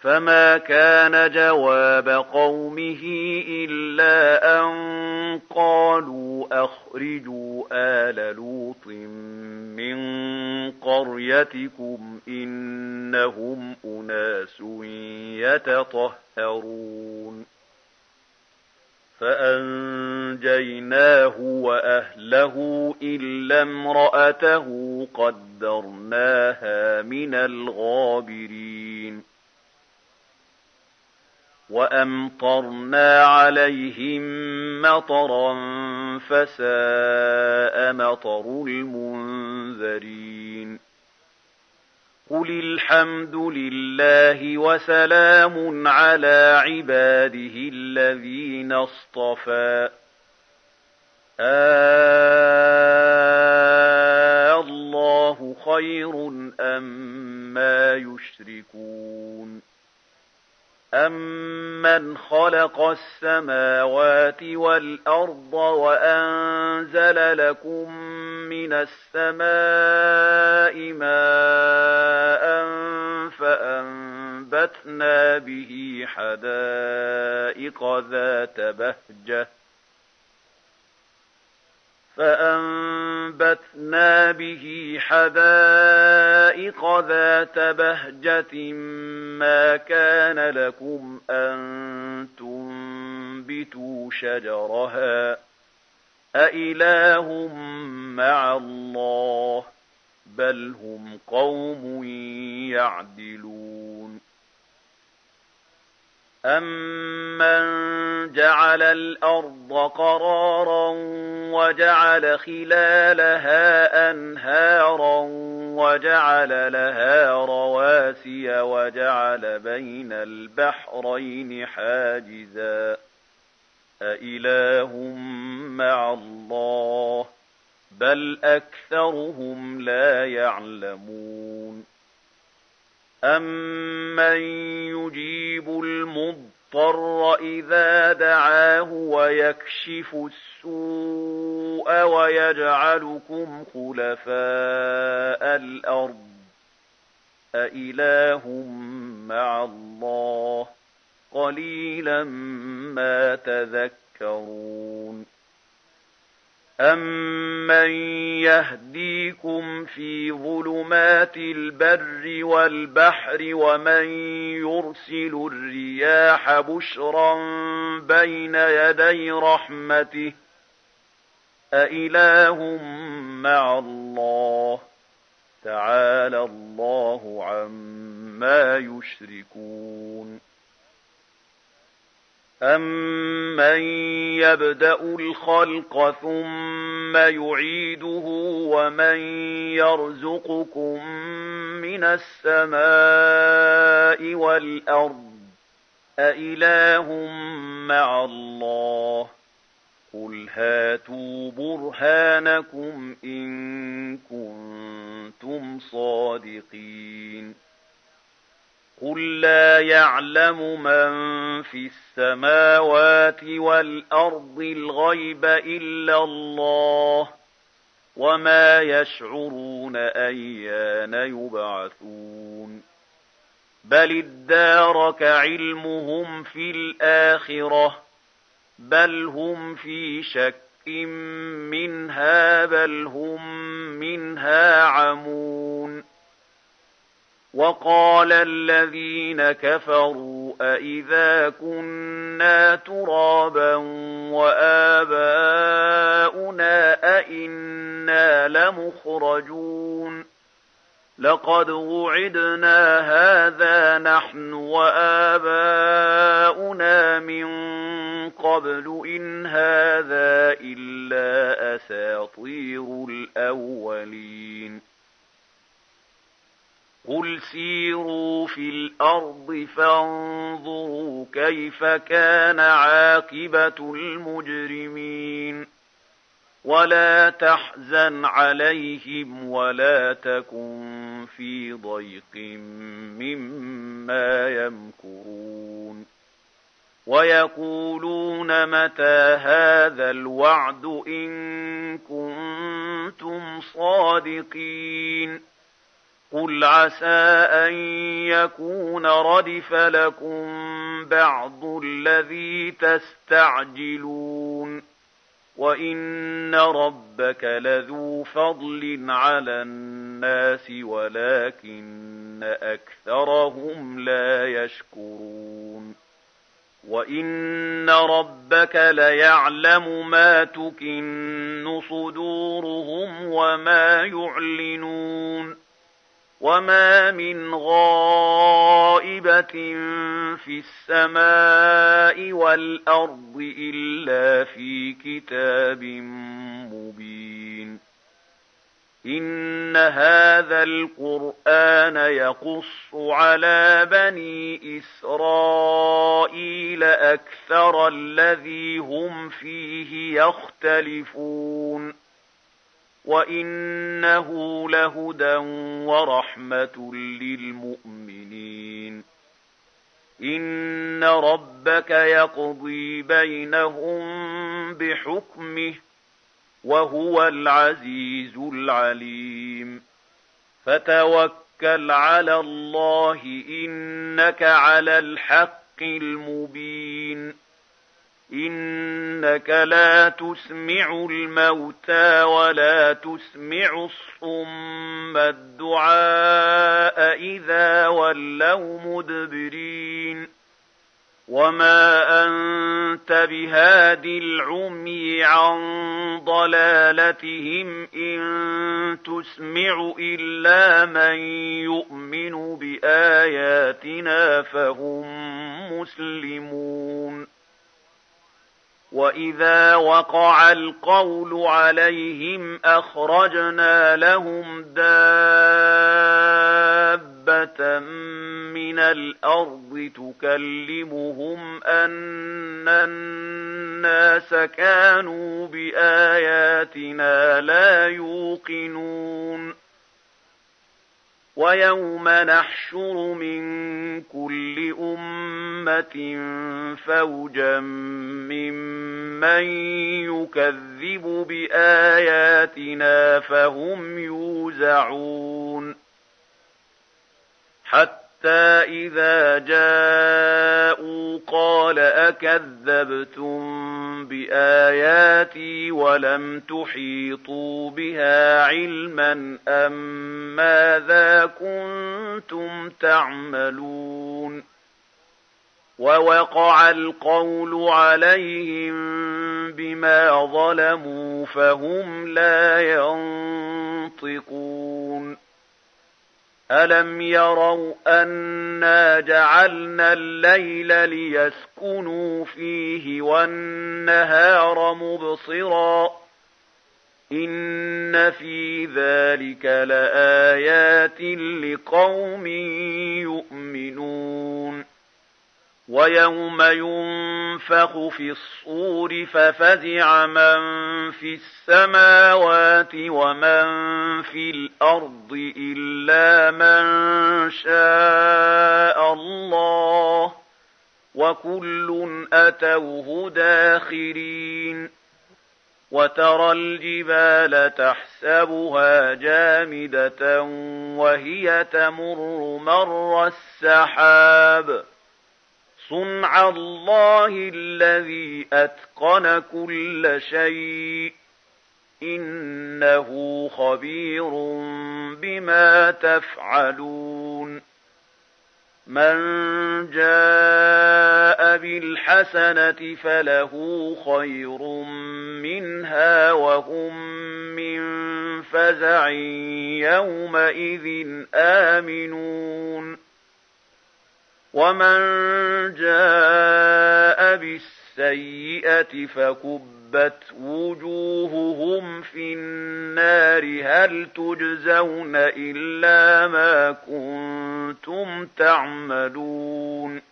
فما كان جواب قومه إلا أن قالوا أخرجوا آل لوط من قريتكم إنهم أناس يتطهرون فأنجيناه وأهله إلا امرأته قدرناها من الغابرين وأمطرنا عليهم مطرا فساء مطر المنذرين قل الحمد لله وسلام على عباده الذين اصطفى الله خير أما يشركون أَمَّنْ خَلَقَ السَّمَاوَاتِ وَالْأَرْضَ وَأَنزَلَ لَكُم مِّنَ السَّمَاءِ مَاءً فَأَنبَتْنَا بِهِ حدائق ذات بهجة ما كان لكم أن تنبتوا شجرها أإله مع الله بل هم قوم يعدلون أَمَّنْ جَعَلَ الْأَرْضَ قَرَارًا وَجَعَلَ خِلَالَهَا أَنْهَارًا وَجَعَلَ لَهَا رَوَاسِيَ وَجَعَلَ بَيْنَ الْبَحْرَيْنِ حَاجِزًا أَإِلَٰهٌ مَّعَ اللَّهِ بَلْ أَكْثَرُهُمْ لَا يَعْلَمُونَ أَمَّن يُجِيبُ الْمُضْطَرَّ إِذَا دَعَاهُ وَيَكْشِفُ السُّوءَ وَيَجْعَلُكُمْ خُلَفَاءَ الْأَرْضِ أَإِلَٰهٌ مَّعَ اللَّهِ قَلِيلًا مَّا تَذَكَّرُونَ أَمَّن يَهْدِيكُمْ فِي ظُلُمَاتِ الْبَرِّ وَالْبَحْرِ وَمَن يُرْسِلُ الرِّيَاحَ بُشْرًا بَيْنَ يَدَيْ رَحْمَتِهِ أَإِلَٰهٌ مَّعَ اللَّهِ تَعَالَى اللَّهُ عَمَّا يُشْرِكُونَ أَمَّن يَبْدَأُ الْخَلْقَ ثُمَّ يُعِيدُهُ وَمَن يَرْزُقُكُم مِّنَ السَّمَاءِ وَالْأَرْضِ أَإِلَٰهٌ مَّعَ اللَّهِ قُلْ هَاتُوا بُرْهَانَكُمْ إِن كُنتُمْ صَادِقِينَ قُل لَّا يَعْلَمُ مَن فِي السَّمَاوَاتِ وَالْأَرْضِ الْغَيْبَ إِلَّا اللَّهُ وَمَا يَشْعُرُونَ أَيَّانَ يُبْعَثُونَ بَلِ ادَّارَكَ عِلْمُهُمْ فِي الْآخِرَةِ بَلْ هُمْ فِي شَكٍّ مِّنْهَا بَلْ هُم مِّنْهَا عَمُونَ وَقَالَ الَّذِينَ كَفَرُوا أَإِذَا كُنَّا تُرَابًا وَآبَاؤُنَا أَإِنَّا لَمُخْرَجُونَ لَقَدْ وُعِدْنَا هَٰذَا نَحْنُ وَآبَاؤُنَا مِن قَبْلُ إِنْ هَٰذَا إِلَّا أَسَاطِيرُ الْأَوَّلِينَ قُلْ سِيرُوا فِي الْأَرْضِ فَانظُرُوا كَيْفَ كَانَ عَاقِبَةُ الْمُجْرِمِينَ وَلَا تَحْزَنْ عَلَيْهِمْ وَلَا تَكُن فِي ضَيْقٍ مِّمَّا يَمْكُرُونَ وَيَقُولُونَ مَتَىٰ هَٰذَا الْوَعْدُ إِن كُنتُمْ صَادِقِينَ قل عسى أن يكون ردف لكم بعض الذي تستعجلون وإن ربك لذو فضل على الناس ولكن أكثرهم لا يشكرون وإن ربك ليعلم ما تكن صدورهم وما يعلنون وما من غائبة في السماء والأرض إلا في كتاب مبين إن هذا القرآن يقص على بني إسرائيل أكثر الذي هم فيه يختلفون وإنه لهدى ورحمة للمؤمنين إن ربك يقضي بينهم بحكمه وهو العزيز العليم فتوكل على الله إنك على الحق المبين إنك لا تسمع الموتى ولا تسمع الصم الدعاء إذا ولوا مدبرين وما أنت بهاد العمي عن ضلالتهم إن تسمع إلا من يؤمن بآياتنا فهم مسلمون وإذا وقع القول عليهم أخرجنا لهم دابة من الأرض تكلمهم أن الناس كانوا بآياتنا لا يوقنون ويوم نحشر من كل أمة فوجا ممن يكذب بآياتنا فهم يوزعون حتى إذا جاءوا قال أكذبتم بآياتي ولم تحيطوا بها علما أم ماذا كنتم تعملون ووقع القول عليهم بما ظلموا فهم لا ينطقون ألم يروا أنا جعلنا الليل ليسكنوا فيه والنهار مبصرا إن في ذلك لآيات لقوم يؤمنون ويوم ينفخ في الصور ففزع من في السماوات ومن في الأرض إلا من شاء الله وكل أتوه داخرين وترى الجبال تحسبها جامدة وهي تمر مر السحاب صنع الله الذي أتقن كل شيء إنه خبير بما تفعلون من جاء بالحسنة فله خير منها وهم من فزع يومئذ آمنون ومن جاء بالسيئة فكبت وجوههم في النار هل تجزون إلا ما كنتم تعملون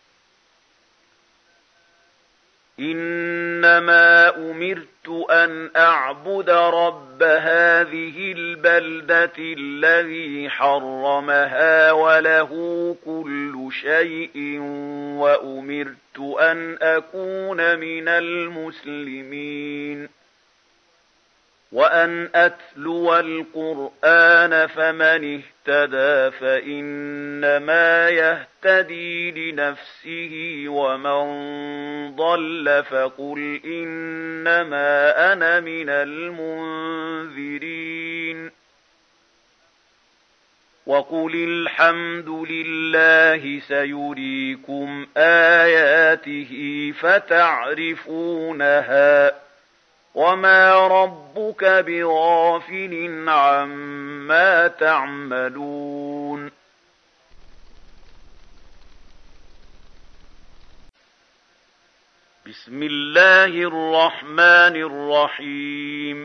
إنما أمرت أن أعبد رب هذه البلدة الذي حرمها وله كل شيء وأمرت أن أكون من المسلمين وأن أتلو القرآن فمن اهتدى فإنما يهتدي لنفسه ومن ضل فقل إنما أنا من المنذرين وقل الحمد لله سيريكم آياته فتعرفونها وما ربك بغافل عما تعملون بسم الله الرحمن الرحيم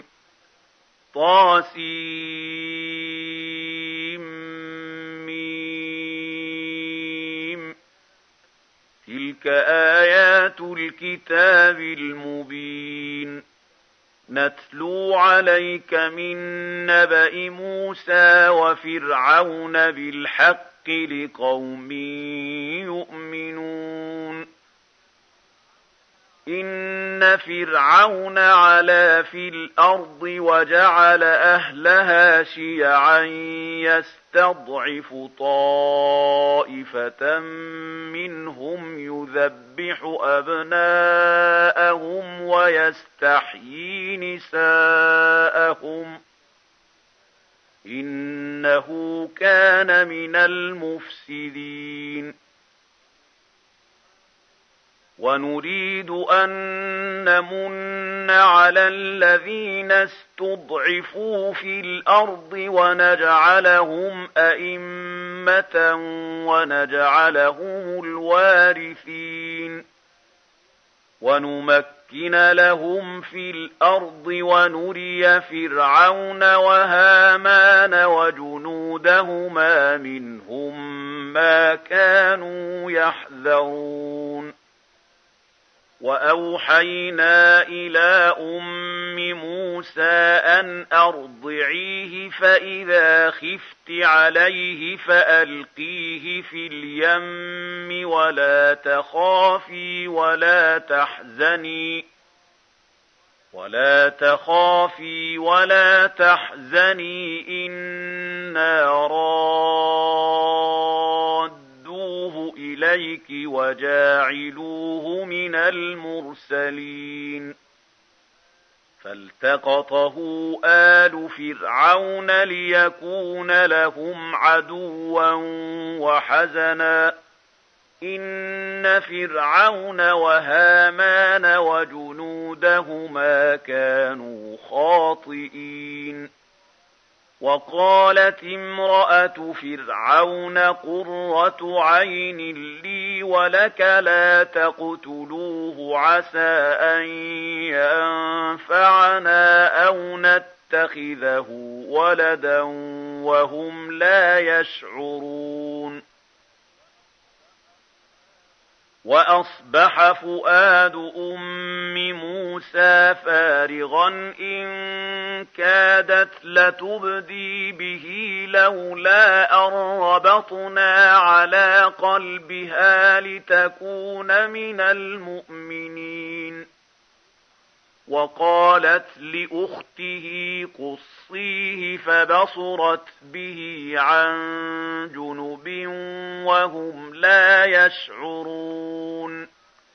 طاسيم تلك آيات الكتاب المبين نتلو عليك من نبأ موسى وفرعون بالحق لقوم يؤمنون إن فرعون علا في الأرض وجعل أهلها شيعا يستضعف طائفة منهم يذبح أبناءهم ويستحيي نساءهم إنه كان من المفسدين ونريد أن نمن على الذين استضعفوا في الأرض ونجعلهم أئمة ونجعلهم الوارثين ونمكن لهم في الأرض ونري فرعون وهامان وجنودهما منهم ما كانوا يحذرون وأوحينا إلى أم موسى أن أرضعيه فإذا خفت عليه فألقيه في اليم ولا تخافي ولا تحزني إنا رادوه إليك وجاعلوه من المرسلين فالتقطه آل فرعون ليكون لهم عدوا وحزنا إن فرعون وهامان وجنودهما كانوا خاطئين وقالت امرأة فرعون قرة عين لي ولك لا تقتلوه عسى أن ينفعنا أو نتخذه ولدا وهم لا يشعرون وأصبح فؤاد أم موسى فارغا إن كادت لتبدي به لولا أن ربطنا على قلبها لتكون من المؤمنين وقالت لأخته قصيه فبصرت به عن جنب وهم لا يشعرون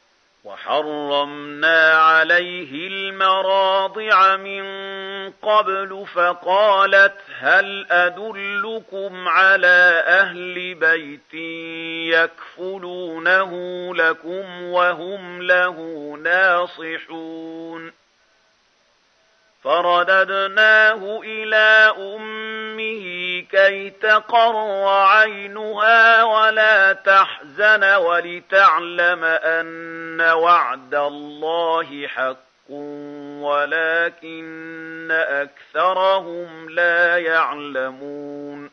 وحرمنا عليه المراضع من قبل فقالت هل أدلكم على أهل بيت يكفلونه لكم وهم له ناصحون فرددناه إلى أمه كي تقر عينها ولا تحزن ولتعلم أن وعد الله حق ولكن أكثرهم لا يعلمون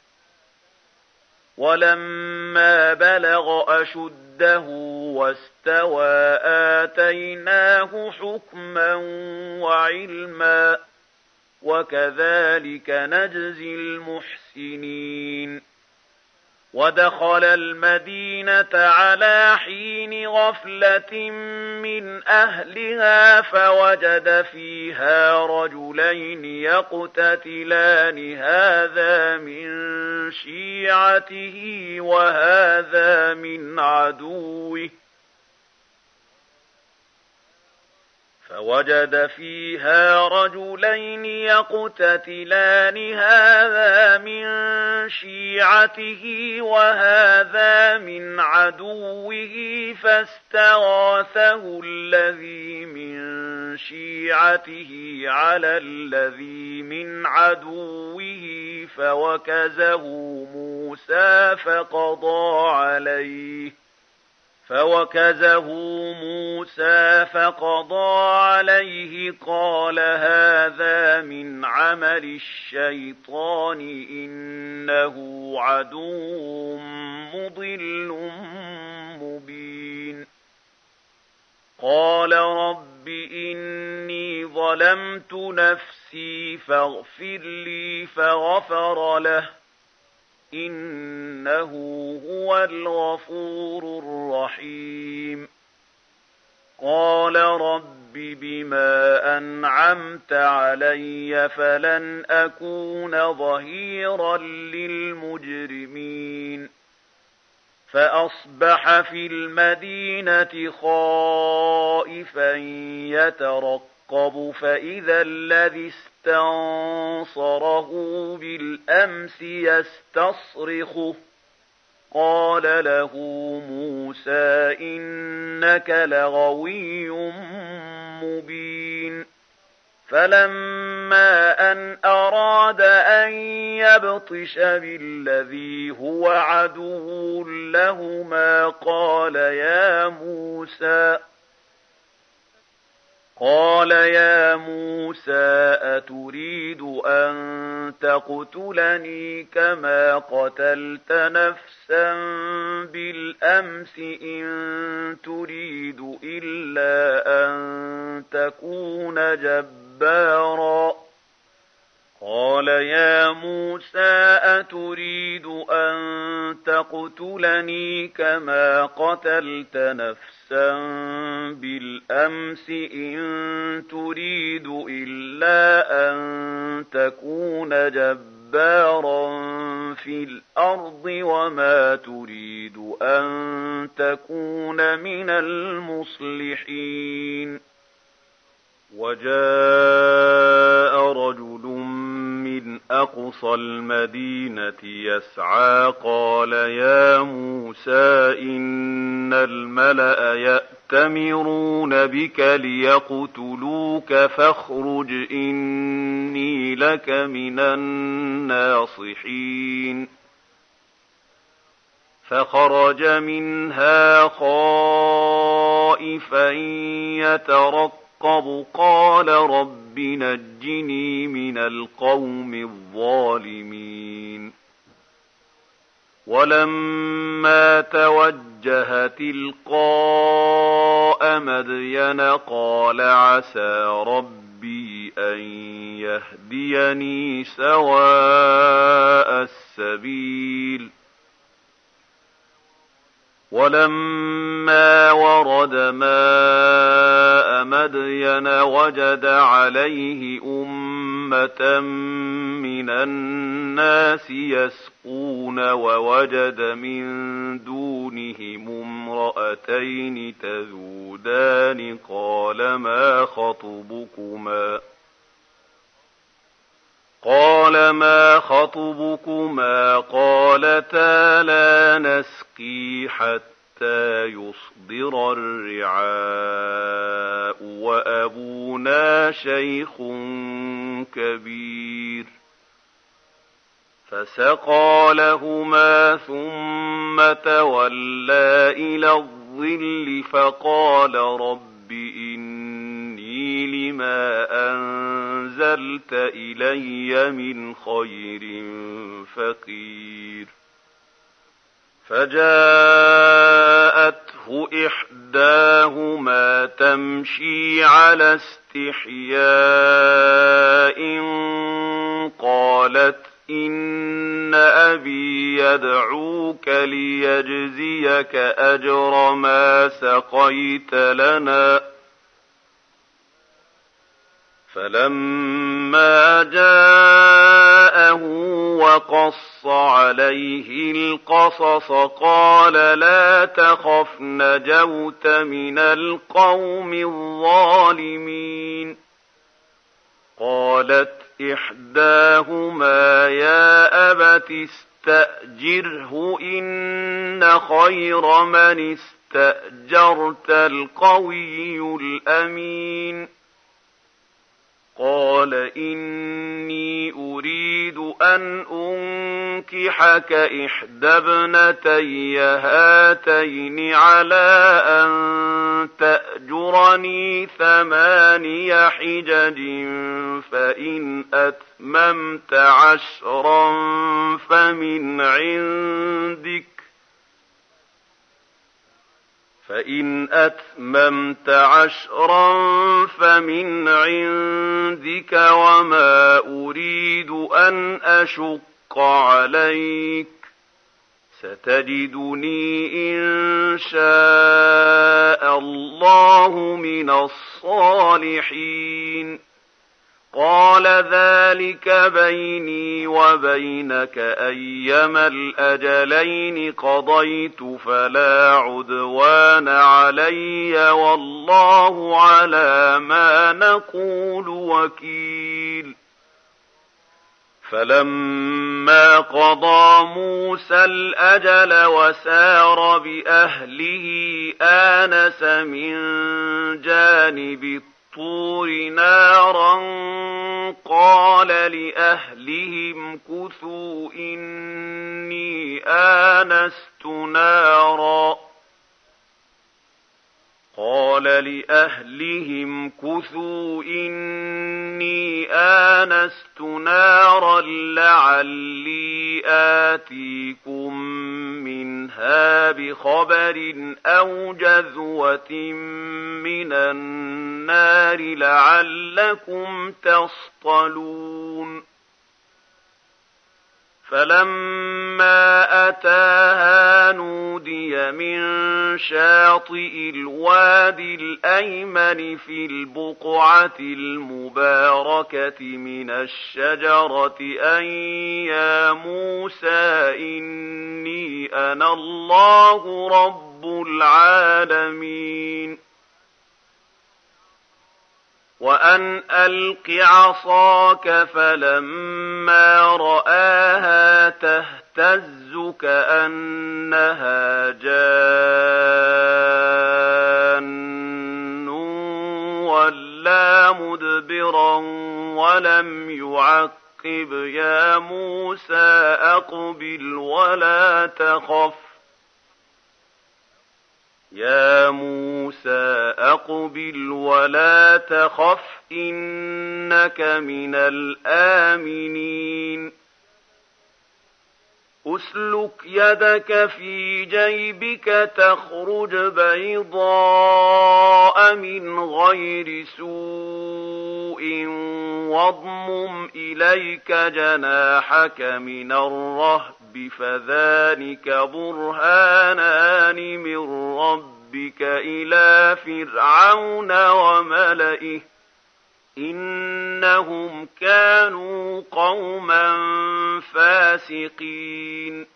ولما بلغ أشده واستوى آتيناه حكما وعلما وكذلك نجزي المحسنين ودخل المدينة على حين غفلة من أهلها فوجد فيها رجلين يقتتلان هذا من شيعته وهذا من عدوه فاستغاثه الذي من شيعته على الذي من عدوه فوكزه موسى فقضى عليه قال هذا من عمل الشيطان إنه عدو مضل مبين قال رب إني ظلمت نفسي فاغفر لي فغفر له إنه هو الغفور الرحيم قال رب بما أنعمت علي فلن أكون ظهيرا للمجرمين فأصبح في المدينة خائفا يترقب فإذا الذي استنصره بالأمس يستصرخه قال له موسى إنك لغوي مبين فلما أن أراد أن يبطش بالذي هو عدو لهما قال يا موسى أتريد أن تقتلني كما قتلت نفسا بالأمس إن تريد إلا أن تكون جبارا قال يا موسى أتريد أن تقتلني كما قتلت نفسا بالأمس إن تريد إلا أن تكون جبارا في الأرض وما تريد أن تكون من المصلحين وجاء رجل من أقصى المدينة يسعى قال يا موسى إن الملأ يأتمرون بك ليقتلوك فاخرج إني لك من الناصحين فخرج منها خائفا يترقب قال رب نجني من القوم الظالمين ولما توجه تلقاء مدين قال عسى ربي أن يهديني سواء السبيل ولما ورد ماء مدين وجد عليه أمة من الناس يسقون ووجد من دونهم امرأتين تذودان قال ما خطبكما قالتا لا نسقي حتى يصدر الرعاء وأبونا شيخ كبير فسقى لهما ثم تولى إلى الظل فقال رب إني لما أنزلت إلي من خير فقير فجاءته إحداهما تمشي على استحياء إن أبي يدعوك ليجزيك أجر ما سقيت لنا. فلما جاءه وقص عليه القصص قال لا تخف نجوت من القوم الظالمين. قالت إحداهما يا أبت استأجره إن خير من استأجرت القوي الأمين. قال إني أريد أن أنكحك إحدى ابنتي هاتين على أن تأجرني 8 حجج فإن أتممت 10 فمن عندك وما أريد أن أشق عليك ستجدني إن شاء الله من الصالحين. قال ذلك بيني وبينك أيما الأجلين قضيت فلا عدوان علي والله على ما نقول وكيل. فلما قضى موسى الأجل وسار بأهله آنس من جانب الطور نارا قال لأهلهم كثوا إني آنست نارا لعلي آتيكم منها بخبر أو جذوة من النار لعلكم تصطلون. فلما أتاها نودي من شاطئ الوادي الأيمن في البقعة المباركة من الشجرة أن يا موسى إني أنا الله رب العالمين. وأن ألق عصاك فلما رآها تهتز كأنها جان ولا مدبرا ولم يعقب يا موسى أقبل ولا تخف إنك من الآمنين. أسلك يدك في جيبك تخرج بيضاء من غير سوء واضمم إليك جناحك من الرهب فذلك برهانان من ربك إلى فرعون وملئه إنهم كانوا قوما فاسقين.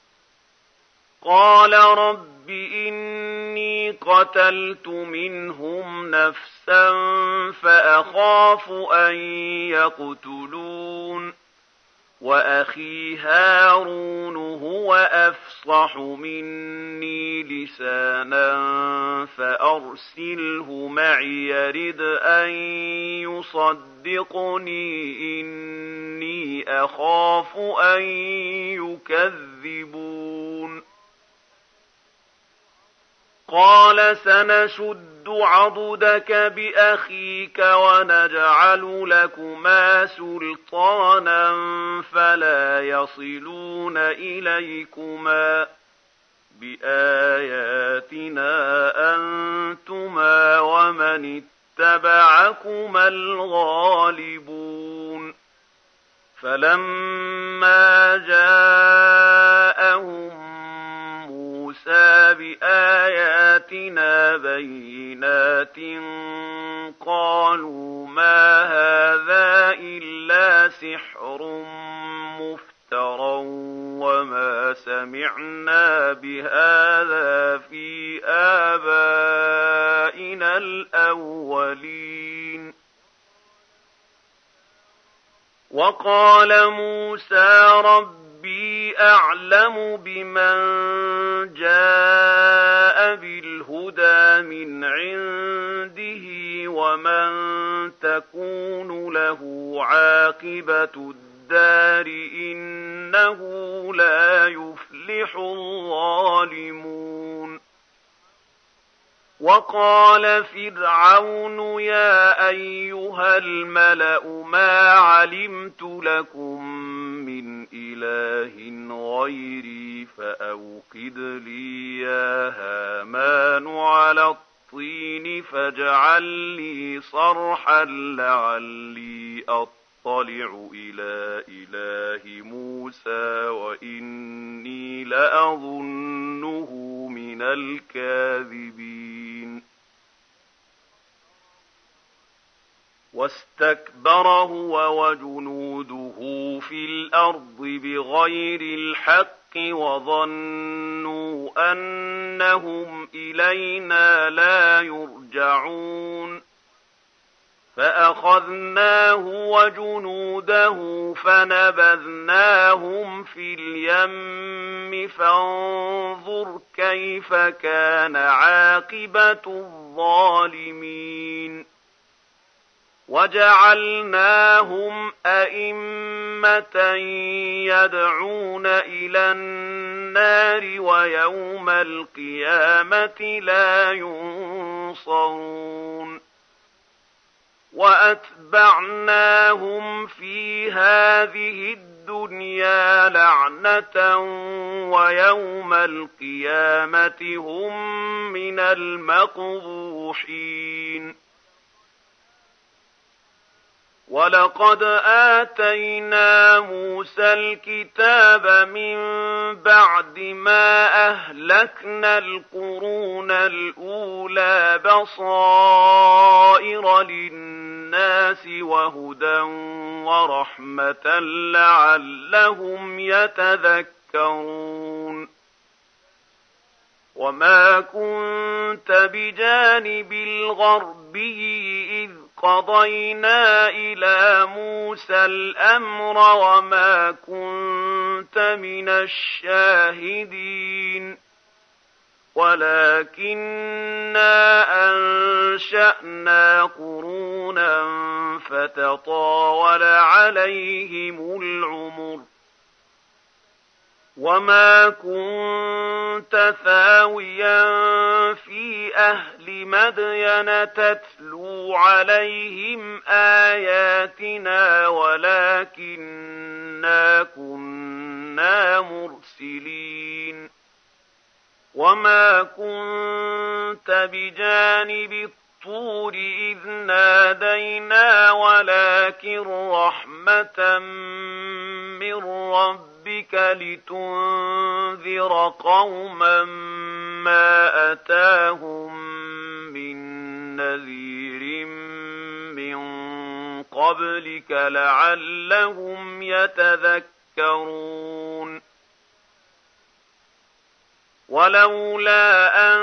قال رب إني قتلت منهم نفسا فأخاف أن يقتلون وأخي هارون هو أفصح مني لسانا فأرسله معي يرد أن يصدقني إني أخاف أن يكذبون. قال سنشد عضدك بأخيك ونجعل لكما سلطانا فلا يصلون إليكما بآياتنا أنتما ومن اتبعكما الغالبون. فلما فلما جاءهم موسى بآياتنا بينات قالوا ما هذا إلا سحر مفترى وما سمعنا بهذا في آبائنا الأولين. وقال موسى ربي أعلم بمن جاء بالهدى من عنده ومن تكون له عاقبة الدار إنه لا يفلح الظالمون. وقال فرعون يا أيها الملأ ما علمت لكم من إله غيري فأوقد لي يا هامان على الطين فاجعل لي صرحا لعلي أطلع إلى إله موسى وإني لأظنه من الكاذبين. واستكبر هو وجنوده في الأرض بغير الحق وظنوا أنهم إلينا لا يرجعون. فأخذناه وجنوده فنبذناهم في اليم فانظر كيف كان عاقبة الظالمين. وجعلناهم أئمة يدعون إلى النار ويوم القيامة لا ينصرون. وأتبعناهم في هذه الدنيا لعنة ويوم القيامة هم من المقبوحين. ولقد آتينا موسى الكتاب من بعد ما أهلكنا القرون الأولى بصائر للناس وهدى ورحمة لعلهم يتذكرون. وما كنت بجانب الغربي إذ قضينا إلى موسى الأمر وما كنت من الشاهدين ولكننا أنشأنا قرونا فتطاول عليهم العمر. وما كنت ثاويا في أهل مدين تتلو عليهم آياتنا ولكننا كنا مرسلين. وما كنت بجانب الطور إذ نادينا ولكن رحمة من ربك لتنذر قوما ما أتاهم من نذير من قبلك لعلهم يتذكرون. ولولا أن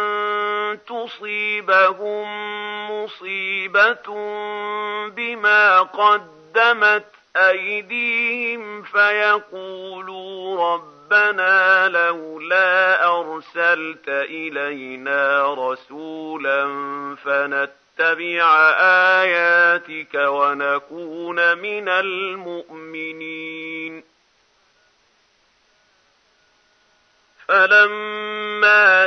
تصيبهم مصيبة بما قدمت أيديهم فيقولوا ربنا لولا أرسلت إلينا رسولا فنتبع آياتك ونكون من المؤمنين. فلما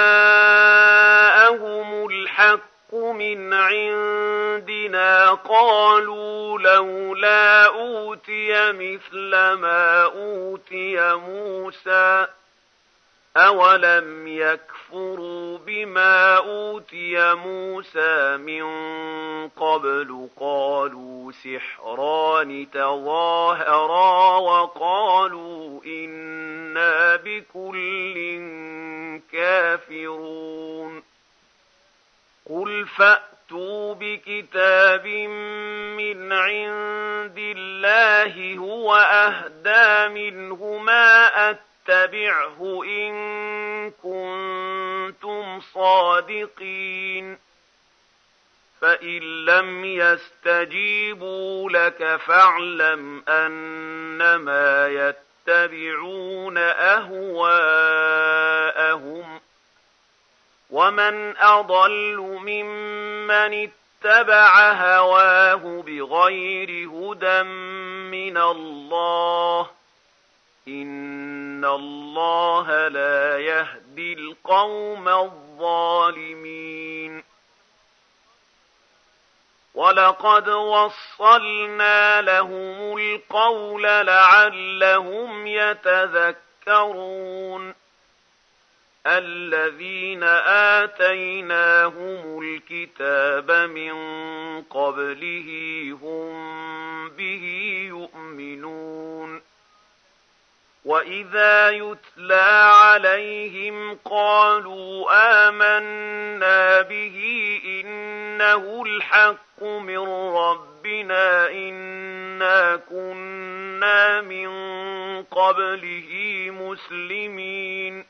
جاءهم الحق من عندنا قالوا لولا أوتي مثل ما أوتي موسى أولم يكفروا بما أوتي موسى من قبل قالوا سحران تظاهرا وقالوا إنا بكل كافرون قل فأتوا بكتاب من عند الله هو أهدى منهما اتبعه إن كنتم صادقين فإن لم يستجيبوا لك فاعلم أنما يتبعون أهواءهم ومن أضل ممن اتبع هواه بغير هدى من الله إن الله لا يهدي القوم الظالمين ولقد وصلنا لهم القول لعلهم يتذكرون الذين آتيناهم الكتاب من قبله هم به يؤمنون وإذا يتلى عليهم قالوا آمنا به إنه الحق من ربنا إنا كنا من قبله مسلمين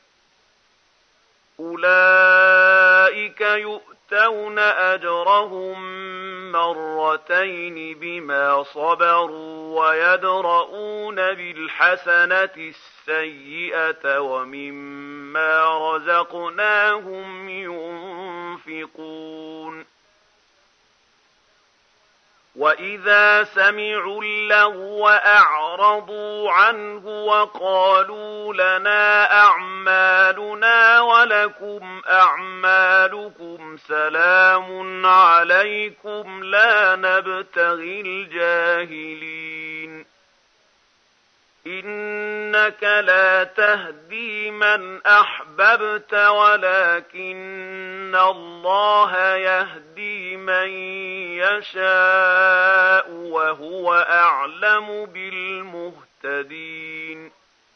أولئك يؤتون أجرهم مرتين بما صبروا ويدرؤون بالحسنة السيئة ومما رزقناهم ينفقون وإذا سمعوا اللغو أعرضوا عنه وقالوا لنا أعمالنا ولكم أعمالكم سلام عليكم لا نبتغي الجاهلين إنك لا تهدي من أحببت ولكن الله يهدي من يشاء وهو أعلم بالمهتدين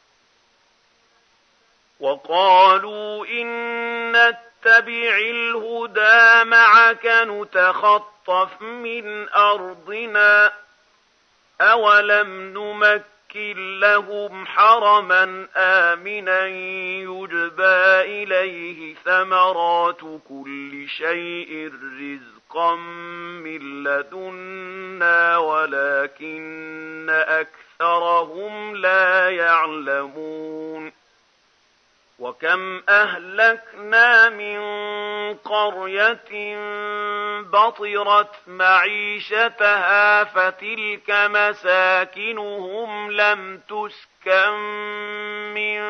وقالوا إن نتبع الهدى معك نتخطف من أرضنا أولم نمكن لهم حرما آمنا يجبى إليه ثمرات كل شيء رزقا من لدنا ولكن أكثرهم لا يعلمون وكم أهلكنا من قرية بطرت معيشتها فتلك مساكنهم لم تسكن من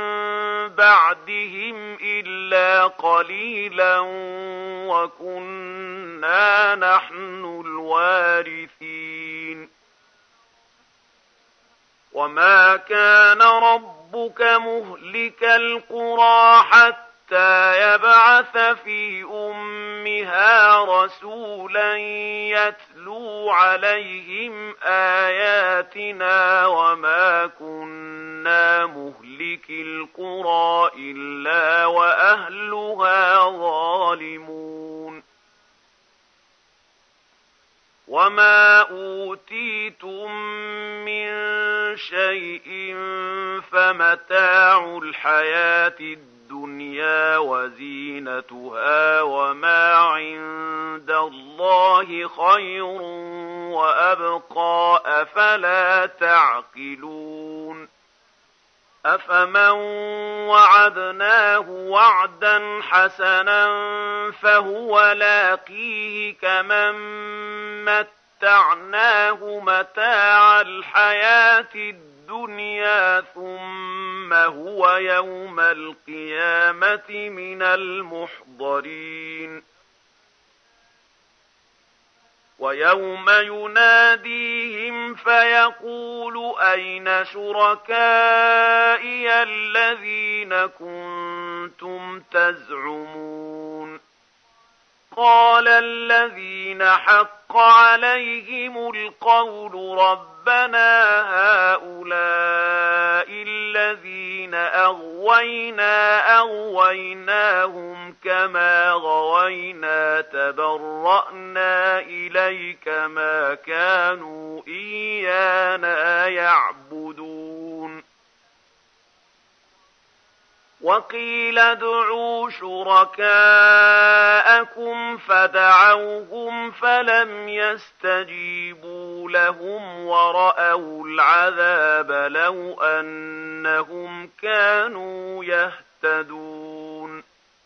بعدهم إلا قليلا وكنا نحن الوارثين وما كان ربك مهلك القرى حتى يبعث في أمها رسولا يتلو عليهم آياتنا وما كنا مهلك القرى إلا وأهلها ظالمون وما أوتيتم من شيء فمتاع الحياة الدنيا وزينتها وما عند الله خير وأبقى أفلا تعقلون أفمن وعدناه وعدا حسنا فهو لاقيه كمن متعناه متاع الحياة الدنيا ثم هو يوم القيامة من المحضرين ويوم يناديهم فيقول أين شركائي الذين كنتم تزعمون قال الذين حق عليهم القول ربنا هؤلاء الذين أغويناهم كما غوينا تبرأنا إليك ما كانوا إيانا يعبدون وقيل ادعوا شركاءكم فدعوهم فلم يستجيبوا لهم ورأوا العذاب لو أنهم كانوا يهتدون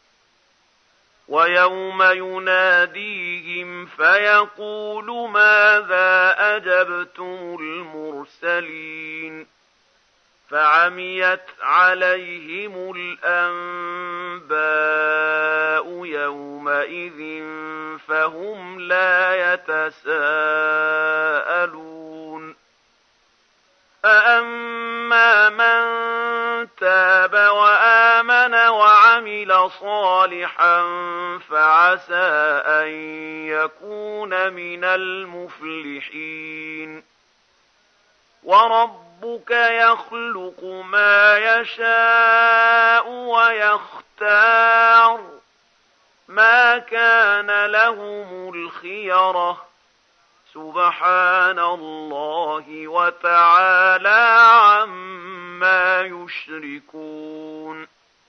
ويوم يناديهم فيقول ماذا أجبتم المرسلين فعميت عليهم الأنباء يومئذ فهم لا يتساءلون فأما من تاب وآمن وعمل صالحا فعسى أن يكون من المفلحين وربك يخلق ما يشاء ويختار ما كان لهم الخيرة سبحان الله وتعالى عما يشركون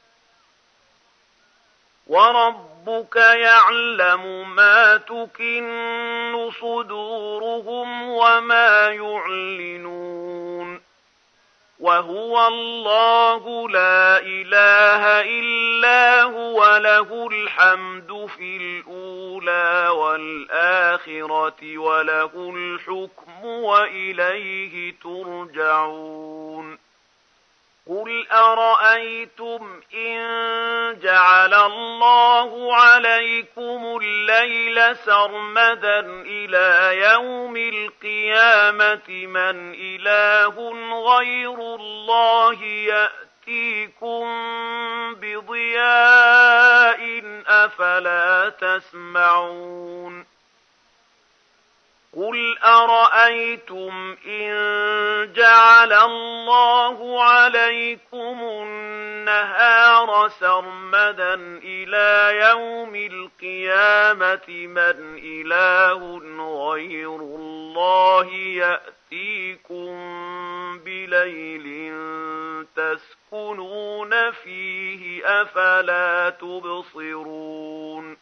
وربك يعلم ما تكن صدورهم وما يعلنون وهو الله لا إله إلا هو له الحمد في الأولى والآخرة وله الحكم وإليه ترجعون قل أرأيتم إن جعل الله عليكم الليل سرمدا إلى يوم القيامة من إله غير الله يأتيكم بضياء أفلا تسمعون قل أرأيتم إن جعل الله عليكم النهار سرمدا إلى يوم القيامة من إله غير الله يأتيكم بليل تسكنون فيه أفلا تبصرون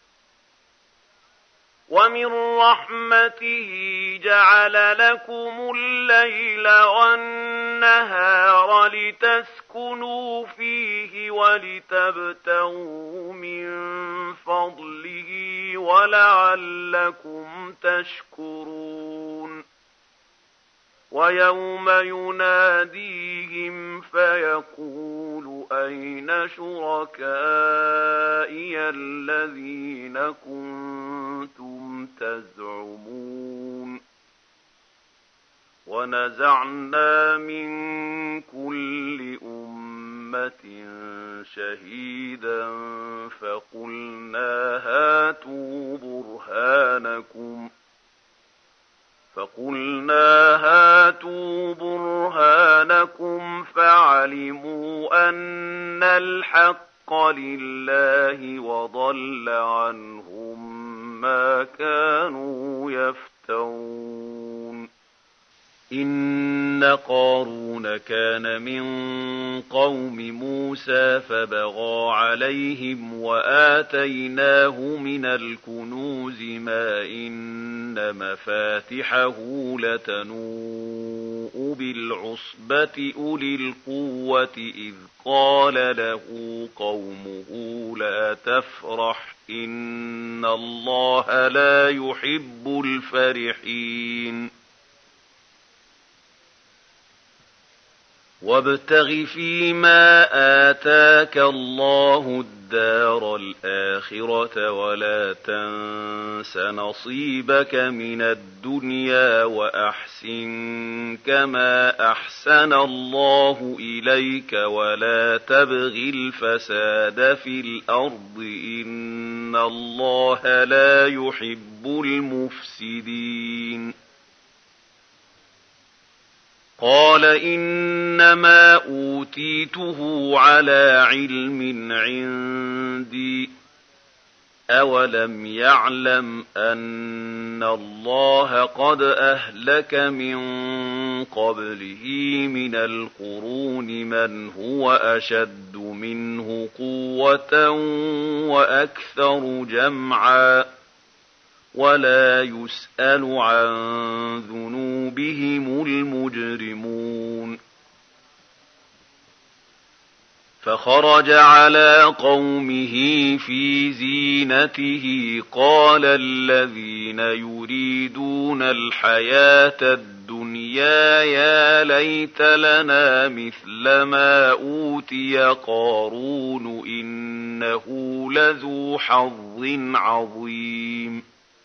ومن رحمته جعل لكم الليل والنهار لتسكنوا فيه ولتبتغوا من فضله ولعلكم تشكرون ويوم يناديهم فيقول أين شركائي الذين كنتم تزعمون ونزعنا من كل أمة شهيدا فقلنا هاتوا برهانكم فعلموا أن الحق لله وضل عنهم ما كانوا يفترون إن قارون كان من قوم موسى فبغى عليهم وآتيناه من الكنوز ما إن مفاتحه لتنوء بالعصبة أولي القوة إذ قال له قومه لا تفرح إن الله لا يحب الفرحين وابتغ فيما آتاك الله الدار الآخرة ولا تنس نصيبك من الدنيا وأحسن كما أحسن الله إليك ولا تبغ الفساد في الأرض إن الله لا يحب المفسدين قال إنما أوتيته على علم عندي أولم يعلم أن الله قد أهلك من قبله من القرون من هو أشد منه قوة وأكثر جمعا ولا يسأل عن ذنوبهم المجرمون فخرج على قومه في زينته قال الذين يريدون الحياة الدنيا يا ليت لنا مثل ما أوتي قارون إنه لذو حظ عظيم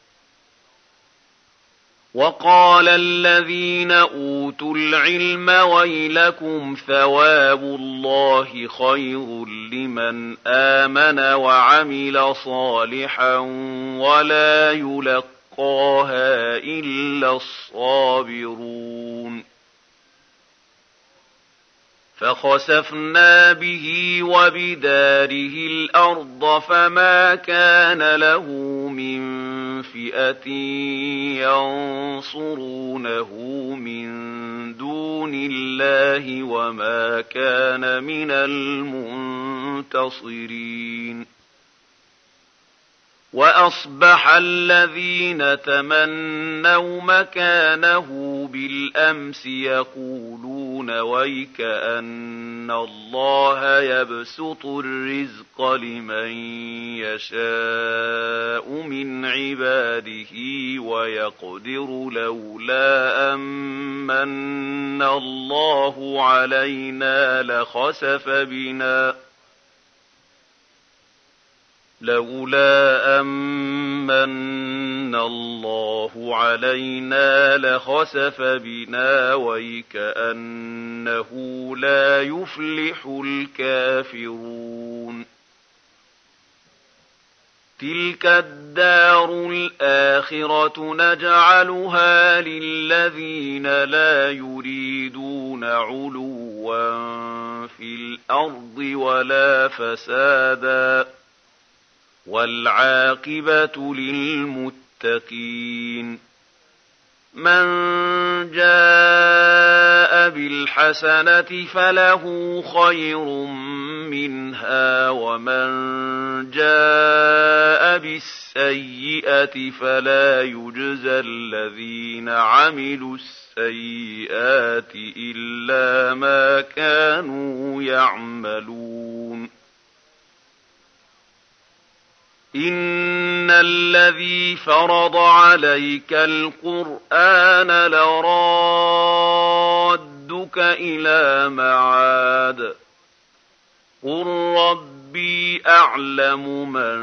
وقال الذين أوتوا العلم ويلكم ثواب الله خير لمن آمن وعمل صالحا ولا يلقاها إلا الصابرون فخسفنا به وبداره الأرض فما كان له من فئة ينصرونه من دون الله وما كان من المنتصرين وأصبح الذين تمنوا مكانه بالأمس يقولون ويك أن الله يبسط الرزق لمن يشاء من عباده ويقدر لولا أمن الله علينا لخسف بنا ويكأنه لا يفلح الكافرون تلك الدار الآخرة نجعلها للذين لا يريدون علوا في الأرض ولا فسادا والعاقبة للمتقين من جاء بالحسنة فله خير منها ومن جاء بالسيئة فلا يجزى الذين عملوا السيئات إلا ما كانوا يعملون إن الذي فرض عليك القرآن لرادك إلى معاد قل ربي أعلم من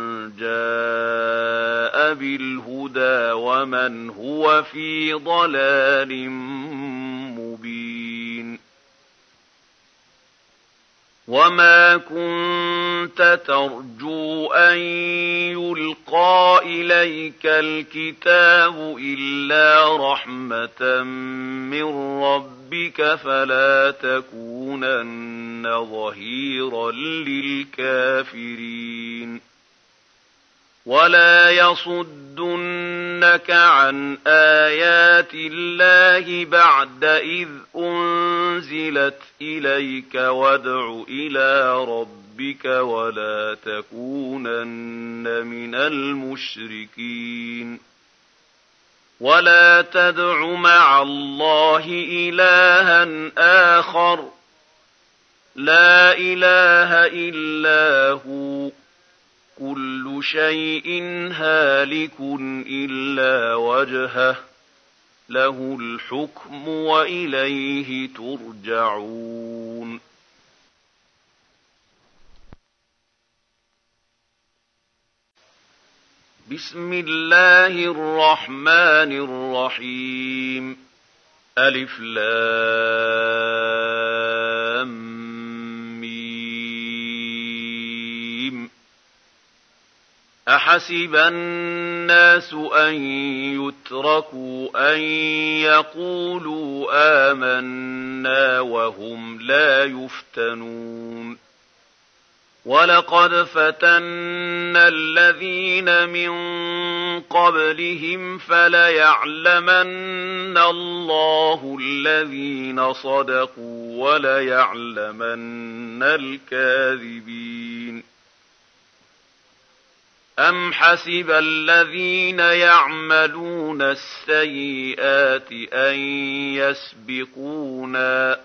جاء بالهدى ومن هو في ضلال مبين وما كنت ترجو أن يلقى إليك الكتاب إلا رحمة من ربك فلا تكونن ظهيرا للكافرين ولا يصدنك عن آيات الله بعد إذ أنزلت إليك وادع إلى ربك ولا تكونن من المشركين ولا تدع مع الله إلها آخر لا إله إلا هو كل شيء هالك إلا وجهه له الحكم وإليه ترجعون. بسم الله الرحمن الرحيم. ألف لام ميم. أحسب الناس أن يتركوا أن يقولوا آمنا وهم لا يفتنون. ولقد فتنا الذين من قبلهم فليعلمن الله الذين صدقوا وليعلمن الكاذبين. أم حسب الذين يعملون السيئات أن يسبقونا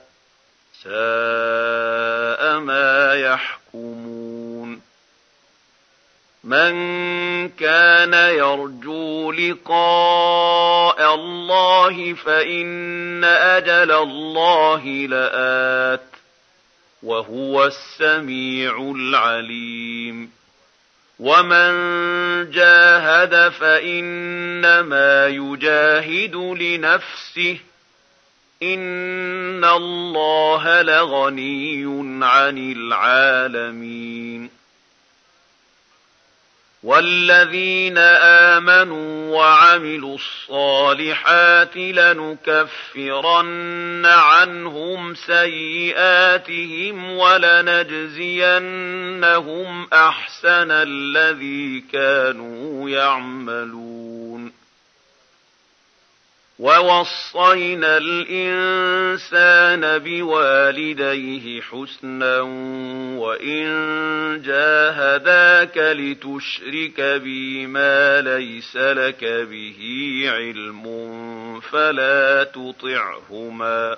ساء ما يحكمون. من كان يرجو لقاء الله فإن أجل الله لآت وهو السميع العليم. ومن جاهد فإنما يجاهد لنفسه إن الله لغني عن العالمين. والذين آمنوا وعملوا الصالحات لنكفرن عنهم سيئاتهم ولنجزينهم أحسن الذي كانوا يعملون. ووصينا الإنسان بوالديه حسنا وإن جاهداك لتشرك بي ما ليس لك به علم فلا تطعهما.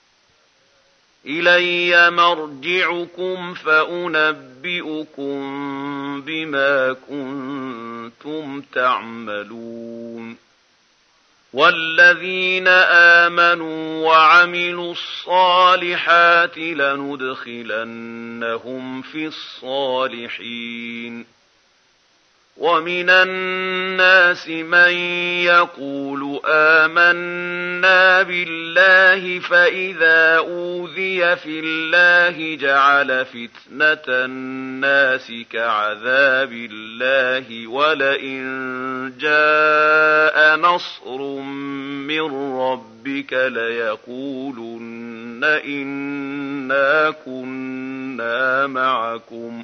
إلي مرجعكم فأنبئكم بما كنتم تعملون. والذين آمنوا وعملوا الصالحات لندخلنهم في الصالحين. ومن الناس من يقول آمنا بالله فإذا أوذي في الله جعل فتنة الناس كعذاب الله ولئن جاء نصر من ربك ليقولن إنا كنا معكم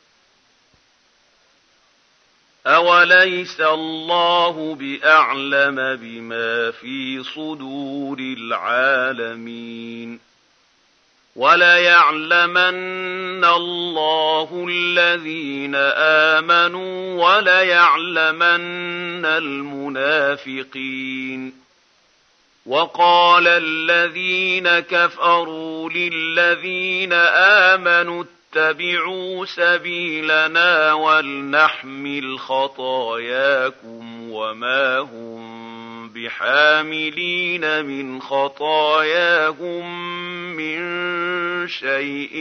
أوليس الله بأعلم بما في صدور العالمين. وليعلمن الله الذين آمنوا وليعلمن المنافقين. وقال الذين كفروا للذين آمنوا اتبعوا سبيلنا ولنحمل خطاياكم وما هم بحاملين من خطاياهم من شيء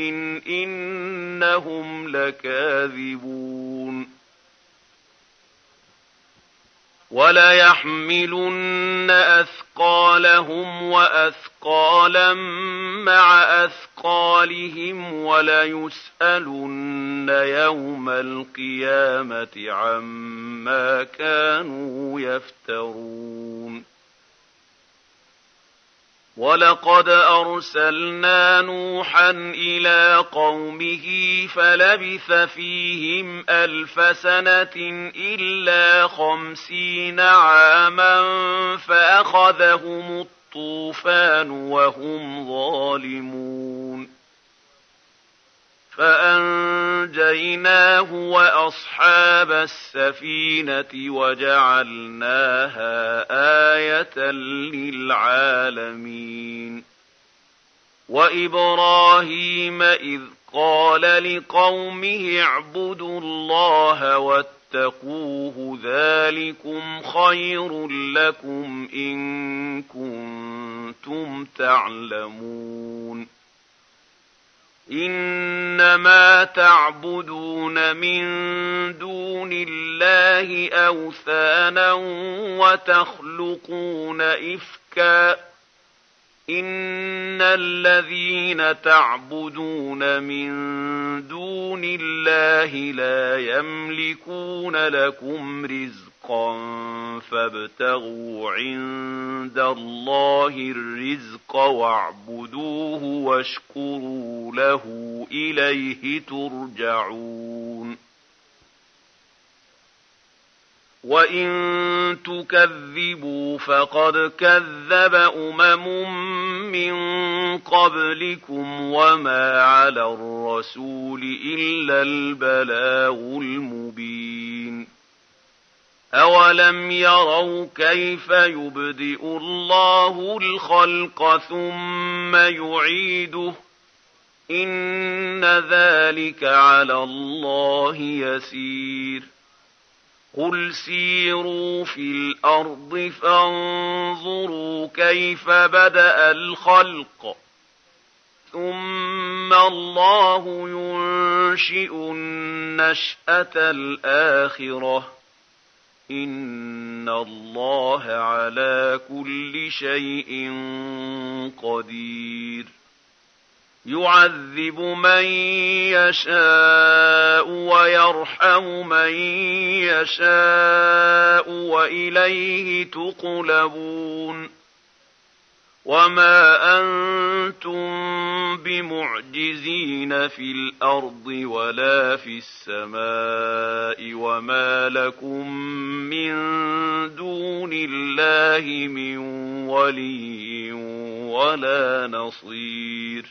إنهم لكاذبون. وليحملن أثقالهم وأثقالا مع أثقالهم وليسألن يوم القيامة عما كانوا يفترون. ولقد أرسلنا نوحا إلى قومه فلبث فيهم 1000 سنة إلا 50 عاما فأخذهم الطوفان وهم ظالمون. فأنجيناه وأصحاب السفينة وجعلناها آية للعالمين. وإبراهيم إذ قال لقومه اعبدوا الله واتقوه ذلكم خير لكم إن كنتم تعلمون إنما تعبدون من دون الله أوثانا وتخلقون إفكا إن الذين تعبدون من دون الله لا يملكون لكم رزقا فابتغوا عند الله الرزق واعبدوه واشكروا له إليه ترجعون وإن تكذبوا فقد كذب من قبلكم وما على الرسول إلا البلاغ المبين أولم يروا كيف يبدئ الله الخلق ثم يعيده إن ذلك على الله يسير قل سيروا في الأرض فانظروا كيف بدأ الخلق ثم الله ينشئ النشأة الآخرة إن الله على كل شيء قدير يعذب من يشاء ويرحم من يشاء وإليه تقلبون وما أنتم بمعجزين في الأرض ولا في السماء وما لكم من دون الله من ولي ولا نصير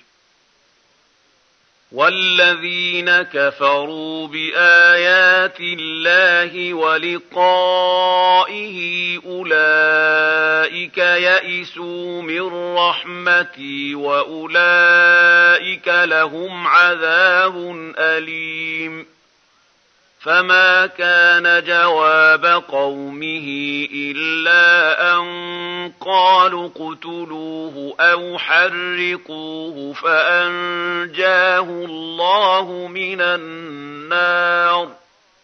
والذين كفروا بآيات الله ولقائه أولئك يئسوا من رحمتي وأولئك لهم عذاب أليم فما كان جواب قومه إلا أن قالوا اقتلوه أو حرقوه فأنجاه الله من النار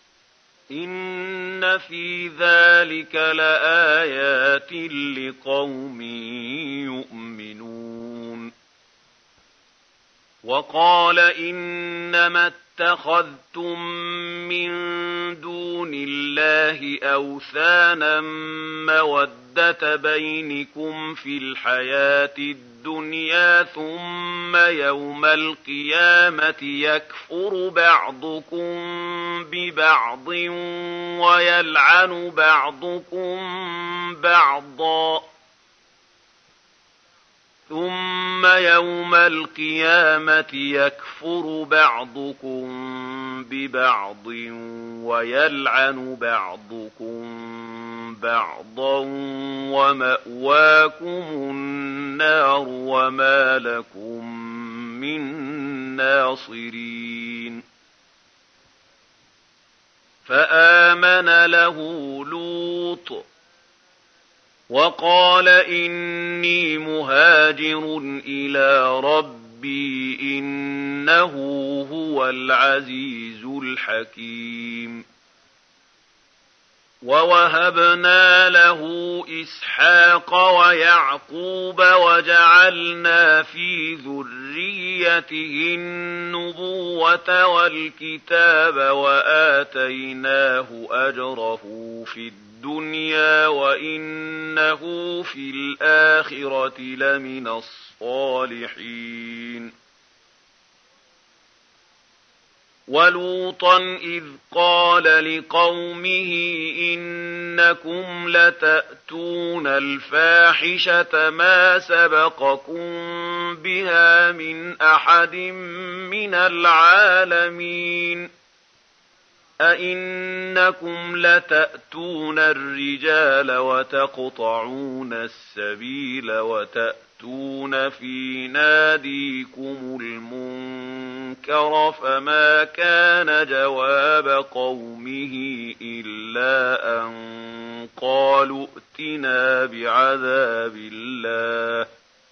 إن في ذلك لآيات لقوم يؤمنون وقال إنما اتخذتم من دون الله أوثانا مودة بينكم في الحياة الدنيا ثم يوم القيامة يكفر بعضكم ببعض ويلعن بعضكم بعضا ثم يوم القيامة يكفر بعضكم ببعض ويلعن بعضكم بعضا ومأواكم النار وما لكم من ناصرين فآمن له لوط وقال إني مهاجر إلى ربي إنه هو العزيز الحكيم ووهبنا له إسحاق ويعقوب وجعلنا في ذريته النبوة والكتاب وآتيناه أجره في الدنيا وإنه في الآخرة لمن الصالحين ولوطا إذ قال لقومه إنكم لتأتون الفاحشة ما سبقكم بها من أحد من العالمين أئنكم لتأتون الرجال وتقطعون السبيل وتأتون تأتون في ناديكم المنكر فما كان جواب قومه إلا أن قالوا ائتنا بعذاب الله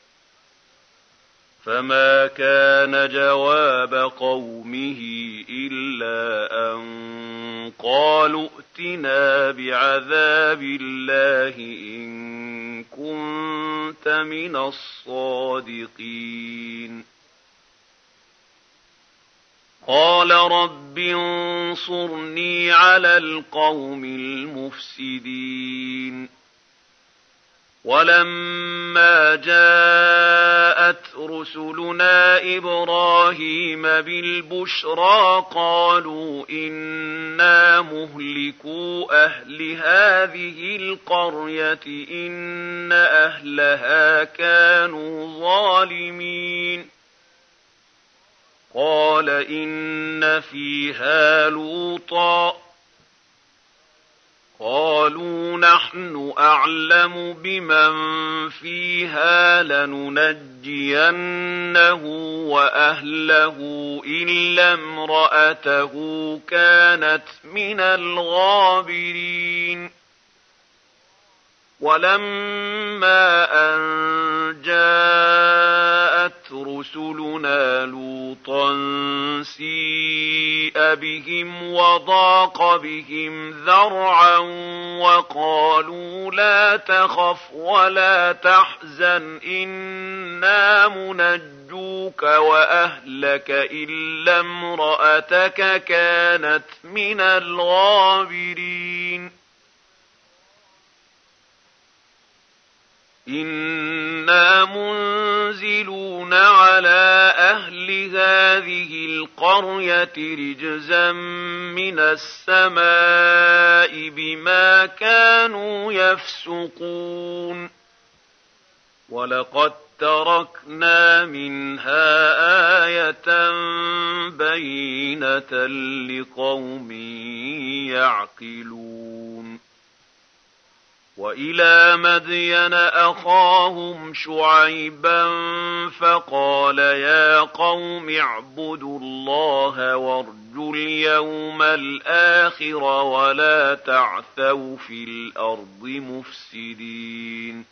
فما كان جواب قومه إلا أن قالوا ائتنا بعذاب الله إن كنت من الصادقين قال رب انصرني على القوم المفسدين ولما جاءت رسلنا إبراهيم بالبشرى قالوا إنا مهلكو أهل هذه القرية إن أهلها كانوا ظالمين قال إن فيها لوطا قالوا نحن أعلم بمن فيها لننجينه وأهله إلا امرأته كانت من الغابرين ولما أن جاءت رسلنا لوطا سيء بهم وضاق بهم ذرعا وقالوا لا تخف ولا تحزن إنا منجوك وأهلك إلا امرأتك كانت من الغابرين إنا منزلون على أهل هذه القرية رجزا من السماء بما كانوا يفسقون ولقد تركنا منها آية بينة لقوم يعقلون وإلى مدين أخاهم شعيبا فقال يا قوم اعبدوا الله وارجوا اليوم الآخر ولا تعثوا في الأرض مفسدين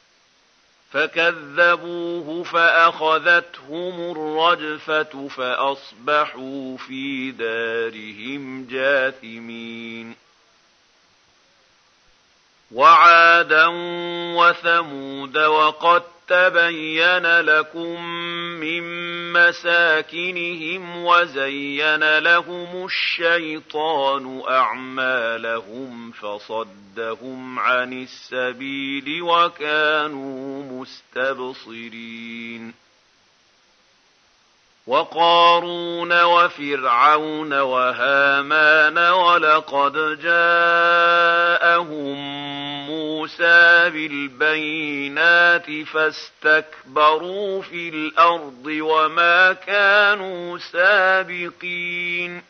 فكذبوه فأخذتهم الرجفة فأصبحوا في دارهم جاثمين وعادا وثمود وقد تبين لكم من مساكنهم وزين لهم الشيطان أعمالهم فصدهم عن السبيل وكانوا مستبصرين وقارون وفرعون وهامان ولقد جاءهم موسى بالبينات فاستكبروا في الأرض وما كانوا سابقين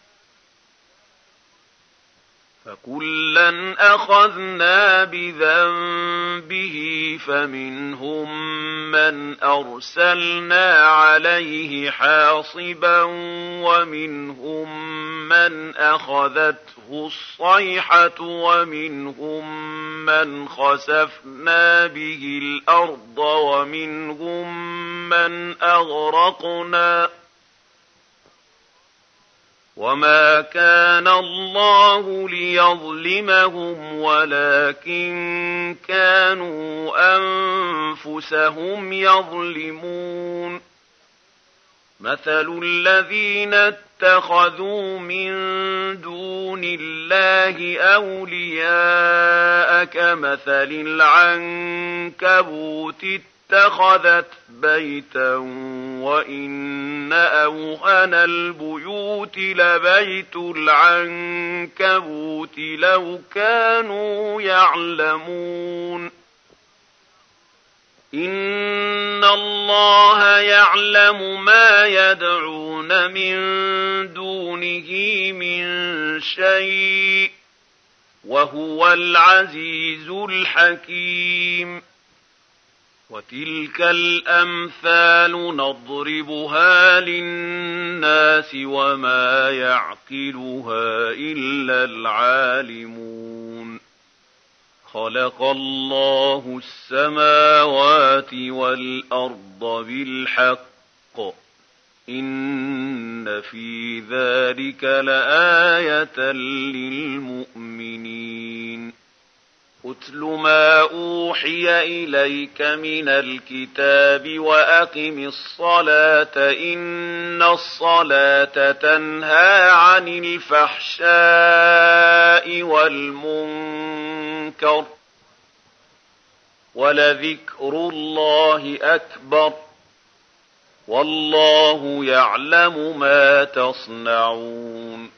فكلا أخذنا بذنبه فمنهم من أرسلنا عليه حاصبا ومنهم من أخذته الصيحة ومنهم من خسفنا به الأرض ومنهم من أغرقنا وما كان الله ليظلمهم ولكن كانوا أنفسهم يظلمون مثل الذين اتخذوا من دون الله أولياء كمثل العنكبوت اتخذت بيتا وإن أوهن البيوت لبيت العنكبوت لو كانوا يعلمون إن الله يعلم ما يدعون من دونه من شيء وهو العزيز الحكيم وتلك الأمثال نضربها للناس وما يعقلها إلا العالمون خلق الله السماوات والأرض بالحق إن في ذلك لآية للمؤمنين أتل ما أوحي إليك من الكتاب وأقم الصلاة إن الصلاة تنهى عن الفحشاء والمنكر ولذكر الله أكبر والله يعلم ما تصنعون